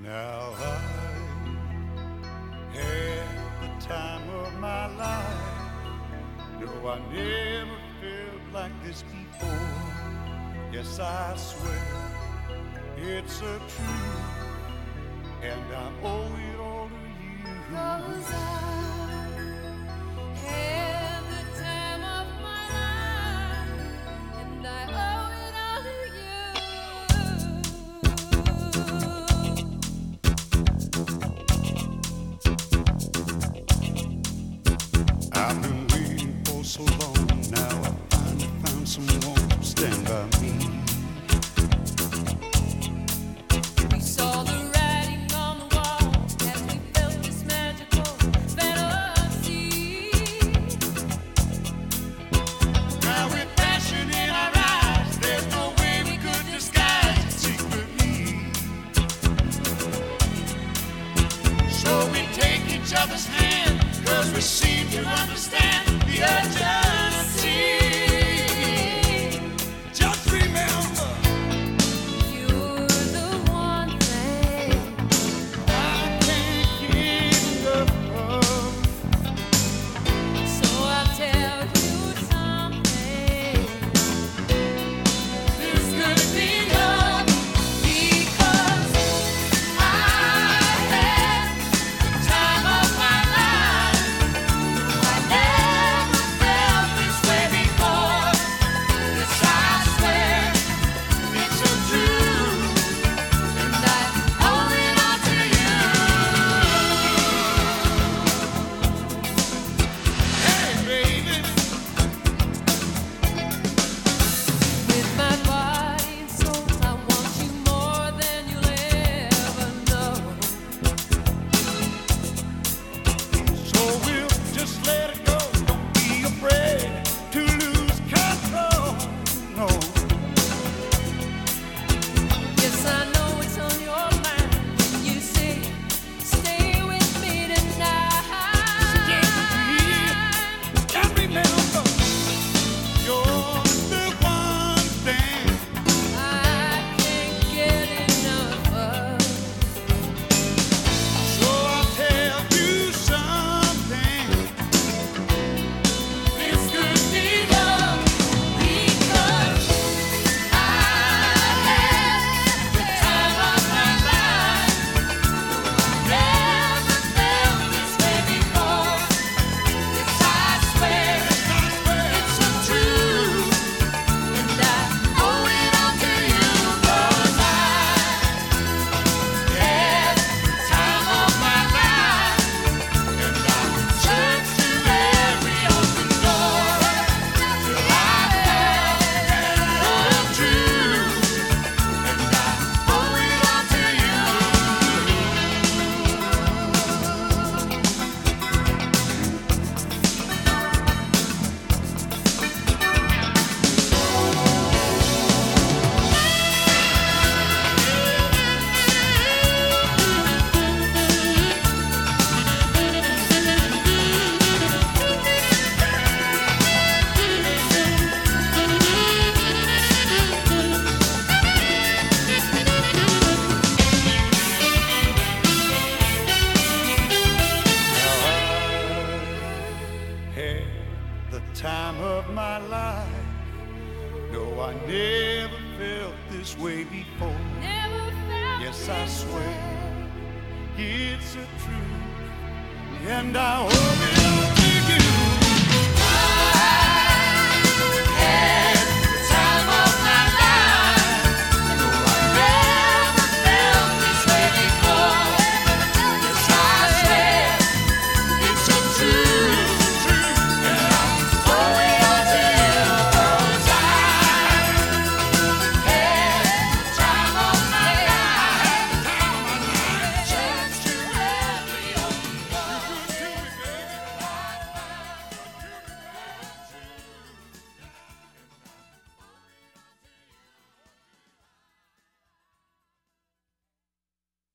Now I had the time of my life. No, I never felt like this before. Yes, I swear it's a truth, and I owe it all to you. 'Cause I had the time of my life, and I owe it all to you. I've been waiting for so long. Now I finally found someone to stand by me. We saw the writing on the wall as we felt this magical fantasy. Now with passion in our eyes, there's no way we could disguise it secretly. So we take each other's hand, 'cause we seem to understand the urgency. Just remember, You're the one thing I can't get enough of. so I'll tell you something. This could be love, Because I had the time of my life. I never felt this way before. Yes, I swear it's a truth. and I owe it all to you. Hey, baby. With my body and soul, I want you more than you'll ever know. So we'll just let it go. Don't be afraid to lose control. No, Yes, I know it's on your mind when you say, stay with me tonight. and remember, you're the one thing I can't get enough of. So I'll tell you something. This could be love, Because I had the time of my life. Never felt this way before. Yes, I swear it's a truth, and I owe it all to you. 'Cause I had the time of my life, and I searched through every open door till I found the truth, and I owe it all to you. had the time of my life. No, I never felt this way before. Never felt Yes, I this swear way. it's a truth, and I hope it all